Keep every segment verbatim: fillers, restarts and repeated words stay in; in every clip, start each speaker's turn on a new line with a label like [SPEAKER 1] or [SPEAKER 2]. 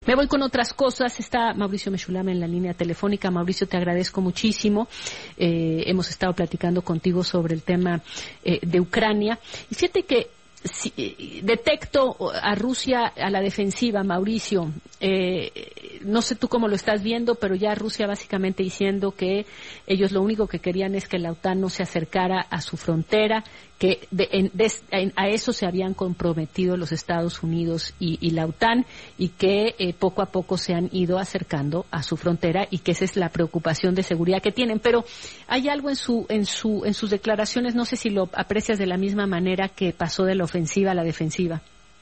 [SPEAKER 1] Me voy con otras cosas. Está Mauricio Mechoulam en la línea telefónica. Mauricio, te agradezco muchísimo. Eh, hemos estado platicando contigo sobre el tema eh, de Ucrania. Y fíjate que si, eh, detecto a Rusia a la defensiva, Mauricio. Eh, no sé tú cómo lo estás viendo, pero ya Rusia básicamente diciendo que ellos lo único que querían es que la OTAN no se acercara a su frontera, que de, en, de, en, a eso se habían comprometido los Estados Unidos y, y la OTAN, y que eh, poco a poco se han ido acercando a su frontera, y que esa es la preocupación de seguridad que tienen. Pero hay algo en su en su en sus declaraciones, no sé si lo aprecias de la misma manera que pasó de la ofensiva a la defensiva.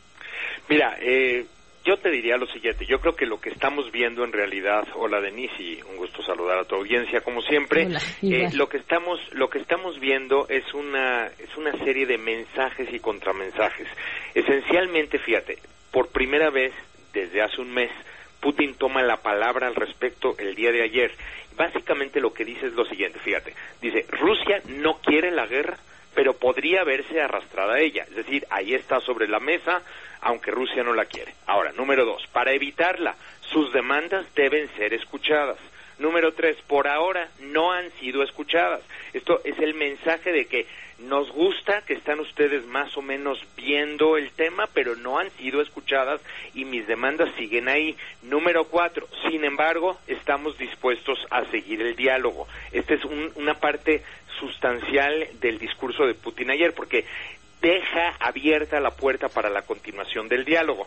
[SPEAKER 2] Mira, eh, yo te diría lo siguiente. Yo creo que lo que estamos viendo en realidad, hola Denise, y un gusto saludar a tu audiencia como siempre.
[SPEAKER 1] Hola,
[SPEAKER 2] eh, lo que estamos lo que estamos viendo es una es una serie de mensajes y contramensajes. Esencialmente, fíjate, por primera vez desde hace un mes Putin toma la palabra al respecto el día de ayer. Básicamente lo que dice es lo siguiente, fíjate. Dice, Rusia no quiere la guerra, pero podría verse arrastrada a ella. Es decir, ahí está sobre la mesa, aunque Rusia no la quiere. Ahora, número dos, para evitarla, sus demandas deben ser escuchadas. Número tres, por ahora no han sido escuchadas. Esto es el mensaje de que nos gusta que están ustedes más o menos viendo el tema, pero no han sido escuchadas y mis demandas siguen ahí. Número cuatro, sin embargo, estamos dispuestos a seguir el diálogo. Esta es un, una parte sustancial del discurso de Putin ayer, porque deja abierta la puerta para la continuación del diálogo.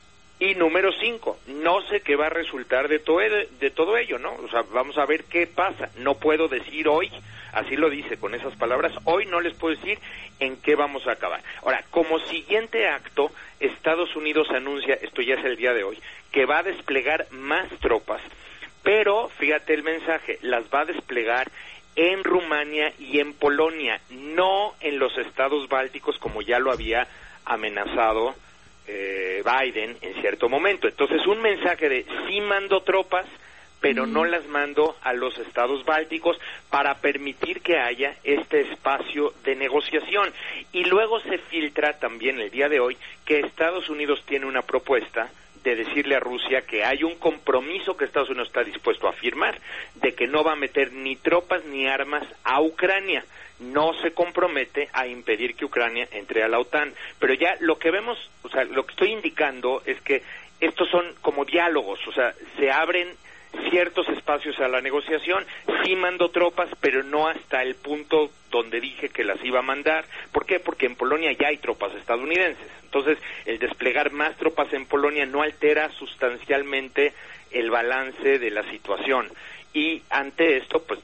[SPEAKER 2] Y número cinco, no sé qué va a resultar de todo, de todo ello, ¿no? O sea, vamos a ver qué pasa. No puedo decir hoy, así lo dice con esas palabras, hoy no les puedo decir en qué vamos a acabar. Ahora, como siguiente acto, Estados Unidos anuncia, esto ya es el día de hoy, que va a desplegar más tropas, pero, fíjate el mensaje, las va a desplegar en Rumania y en Polonia, no en los estados bálticos como ya lo había amenazado eh, Biden en cierto momento. Entonces, un mensaje de sí mando tropas, pero mm. no las mando a los estados bálticos para permitir que haya este espacio de negociación. Y luego se filtra también el día de hoy que Estados Unidos tiene una propuesta de decirle a Rusia que hay un compromiso que Estados Unidos está dispuesto a firmar, de que no va a meter ni tropas ni armas a Ucrania. No se compromete a impedir que Ucrania entre a la OTAN. Pero ya lo que vemos, o sea, lo que estoy indicando es que estos son como diálogos, o sea, se abren ciertos espacios a la negociación, sí mando tropas, pero no hasta el punto donde dije que las iba a mandar. ¿Por qué? Porque en Polonia ya hay tropas estadounidenses. Entonces, el desplegar más tropas en Polonia no altera sustancialmente el balance de la situación. Y ante esto, pues,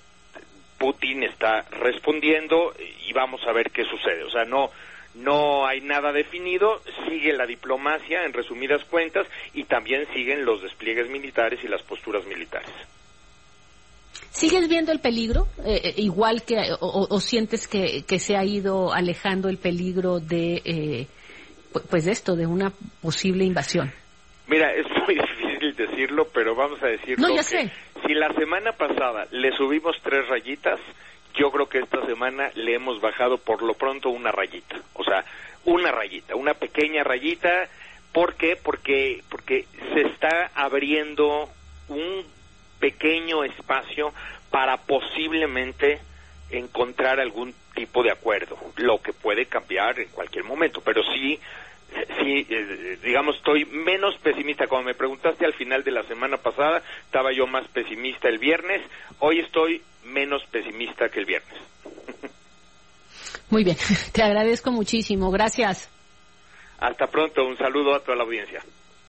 [SPEAKER 2] Putin está respondiendo y vamos a ver qué sucede. O sea, no... No hay nada definido, sigue la diplomacia en resumidas cuentas y también siguen los despliegues militares y las posturas militares.
[SPEAKER 1] ¿Sigues viendo el peligro? Eh, igual que, o, o sientes que, que se ha ido alejando el peligro de, eh, pues de esto, de una posible invasión.
[SPEAKER 2] Mira, es muy difícil decirlo, pero vamos a decirlo.
[SPEAKER 1] No, ya
[SPEAKER 2] que
[SPEAKER 1] sé.
[SPEAKER 2] Si la semana pasada le subimos tres rayitas, yo creo que esta semana le hemos bajado por lo pronto una rayita, o sea, una rayita, una pequeña rayita. ¿Por qué? Porque, porque se está abriendo un pequeño espacio para posiblemente encontrar algún tipo de acuerdo, lo que puede cambiar en cualquier momento, pero sí, sí, eh, digamos, estoy menos pesimista. Como me preguntaste al final de la semana pasada, estaba yo más pesimista el viernes, hoy estoy menos pesimista que el viernes.
[SPEAKER 1] Muy bien, te agradezco muchísimo, gracias.
[SPEAKER 2] Hasta pronto, un saludo a toda la audiencia.